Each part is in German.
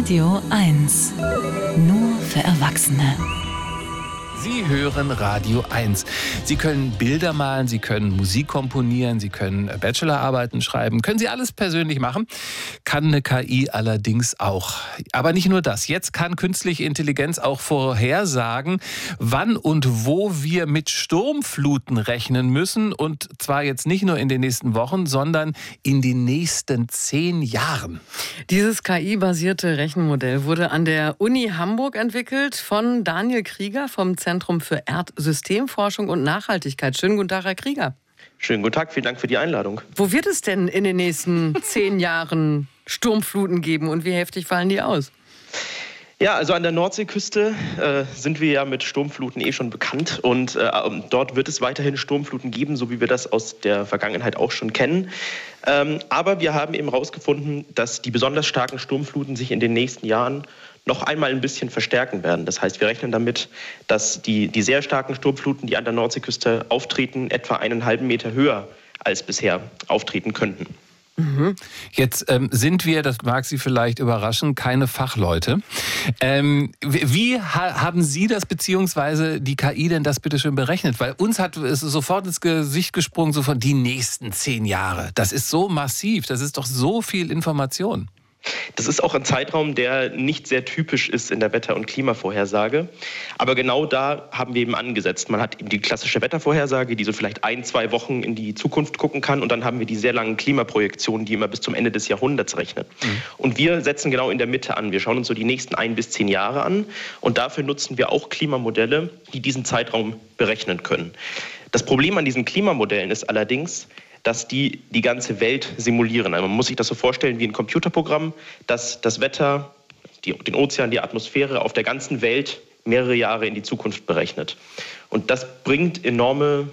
Radio 1. Nur für Erwachsene. Sie hören Radio 1. Sie können Bilder malen, Sie können Musik komponieren, Sie können Bachelorarbeiten schreiben. Können Sie alles persönlich machen. Kann eine KI allerdings auch. Aber nicht nur das. Jetzt kann künstliche Intelligenz auch vorhersagen, wann und wo wir mit Sturmfluten rechnen müssen. Und zwar jetzt nicht nur in den nächsten Wochen, sondern in den nächsten 10 Jahren. Dieses KI-basierte Rechenmodell wurde an der Uni Hamburg entwickelt von Daniel Krieger vom Zentrum für Erdsystemforschung und Nachhaltigkeit. Schönen guten Tag, Herr Krieger. Schönen guten Tag, vielen Dank für die Einladung. Wo wird es denn in den nächsten 10 Jahren Sturmfluten geben und wie heftig fallen die aus? Ja, also an der Nordseeküste sind wir ja mit Sturmfluten schon bekannt und dort wird es weiterhin Sturmfluten geben, so wie wir das aus der Vergangenheit auch schon kennen. Aber wir haben eben herausgefunden, dass die besonders starken Sturmfluten sich in den nächsten Jahren noch einmal ein bisschen verstärken werden. Das heißt, wir rechnen damit, dass die sehr starken Sturmfluten, die an der Nordseeküste auftreten, etwa 1,5 Meter höher als bisher auftreten könnten. Jetzt sind wir, das mag Sie vielleicht überraschen, keine Fachleute. Wie haben Sie das beziehungsweise die KI denn das bitte schön berechnet? Weil uns hat es sofort ins Gesicht gesprungen, so von die nächsten 10 Jahre. Das ist so massiv, das ist doch so viel Information. Das ist auch ein Zeitraum, der nicht sehr typisch ist in der Wetter- und Klimavorhersage. Aber genau da haben wir eben angesetzt. Man hat eben die klassische Wettervorhersage, die so vielleicht 1-2 Wochen in die Zukunft gucken kann. Und dann haben wir die sehr langen Klimaprojektionen, die immer bis zum Ende des Jahrhunderts rechnen. Und wir setzen genau in der Mitte an. Wir schauen uns so die nächsten 1 bis 10 Jahre an. Und dafür nutzen wir auch Klimamodelle, die diesen Zeitraum berechnen können. Das Problem an diesen Klimamodellen ist allerdings, dass die ganze Welt simulieren. Also man muss sich das so vorstellen wie ein Computerprogramm, das das Wetter, den Ozean, die Atmosphäre auf der ganzen Welt mehrere Jahre in die Zukunft berechnet. Und das bringt enorme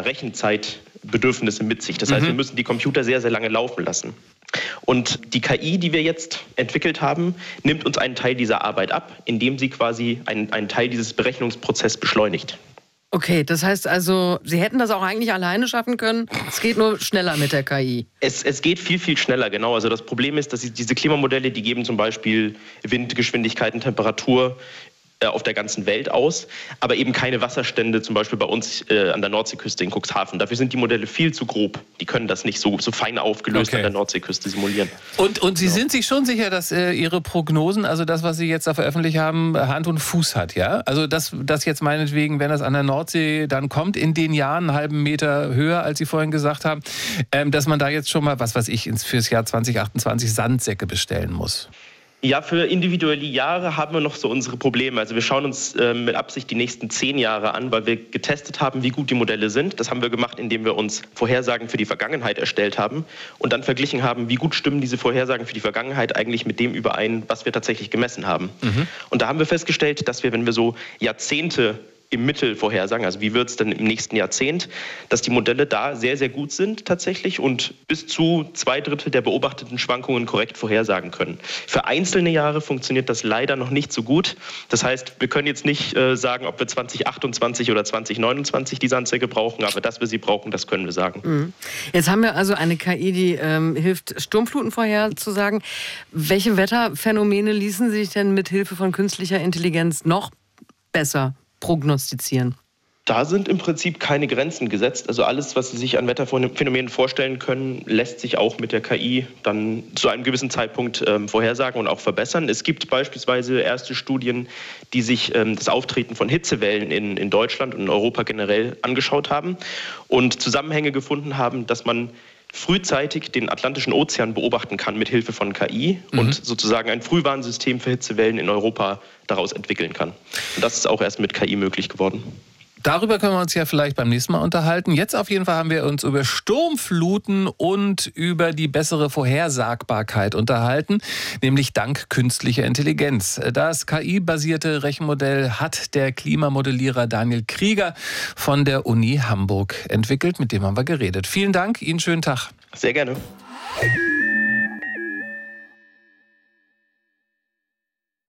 Rechenzeitbedürfnisse mit sich. Das heißt, wir müssen die Computer sehr, sehr lange laufen lassen. Und die KI, die wir jetzt entwickelt haben, nimmt uns einen Teil dieser Arbeit ab, indem sie quasi einen Teil dieses Berechnungsprozesses beschleunigt. Okay, das heißt also, Sie hätten das auch eigentlich alleine schaffen können. Es geht nur schneller mit der KI. Es geht viel, viel schneller, genau. Also das Problem ist, dass diese Klimamodelle, die geben zum Beispiel Windgeschwindigkeiten, Temperatur auf der ganzen Welt aus, aber eben keine Wasserstände, zum Beispiel bei uns an der Nordseeküste in Cuxhaven. Dafür sind die Modelle viel zu grob. Die können das nicht so fein aufgelöst an der Nordseeküste simulieren. Und Sie sind sich schon sicher, dass Ihre Prognosen, also das, was Sie jetzt da veröffentlicht haben, Hand und Fuß hat, ja? Also das jetzt meinetwegen, wenn das an der Nordsee dann kommt, in den Jahren 1,5 Meter höher, als Sie vorhin gesagt haben, dass man da jetzt schon mal, was weiß ich, fürs Jahr 2028 Sandsäcke bestellen muss. Ja, für individuelle Jahre haben wir noch so unsere Probleme. Also wir schauen uns mit Absicht die nächsten 10 Jahre an, weil wir getestet haben, wie gut die Modelle sind. Das haben wir gemacht, indem wir uns Vorhersagen für die Vergangenheit erstellt haben und dann verglichen haben, wie gut stimmen diese Vorhersagen für die Vergangenheit eigentlich mit dem überein, was wir tatsächlich gemessen haben. Und da haben wir festgestellt, dass wir, wenn wir so Jahrzehnte im Mittel vorhersagen, also wie wird es denn im nächsten Jahrzehnt, dass die Modelle da sehr, sehr gut sind tatsächlich und bis zu 2/3 der beobachteten Schwankungen korrekt vorhersagen können. Für einzelne Jahre funktioniert das leider noch nicht so gut. Das heißt, wir können jetzt nicht sagen, ob wir 2028 oder 2029 die Sandsäcke brauchen, aber dass wir sie brauchen, das können wir sagen. Jetzt haben wir also eine KI, die hilft, Sturmfluten vorherzusagen. Welche Wetterphänomene ließen sich denn mit Hilfe von künstlicher Intelligenz noch besser prognostizieren? Da sind im Prinzip keine Grenzen gesetzt. Also alles, was Sie sich an Wetterphänomenen vorstellen können, lässt sich auch mit der KI dann zu einem gewissen Zeitpunkt vorhersagen und auch verbessern. Es gibt beispielsweise erste Studien, die sich das Auftreten von Hitzewellen in Deutschland und in Europa generell angeschaut haben und Zusammenhänge gefunden haben, dass man frühzeitig den Atlantischen Ozean beobachten kann mit Hilfe von KI und sozusagen ein Frühwarnsystem für Hitzewellen in Europa daraus entwickeln kann. Und das ist auch erst mit KI möglich geworden. Darüber können wir uns ja vielleicht beim nächsten Mal unterhalten. Jetzt auf jeden Fall haben wir uns über Sturmfluten und über die bessere Vorhersagbarkeit unterhalten, nämlich dank künstlicher Intelligenz. Das KI-basierte Rechenmodell hat der Klimamodellierer Daniel Krieger von der Uni Hamburg entwickelt. Mit dem haben wir geredet. Vielen Dank, Ihnen schönen Tag. Sehr gerne.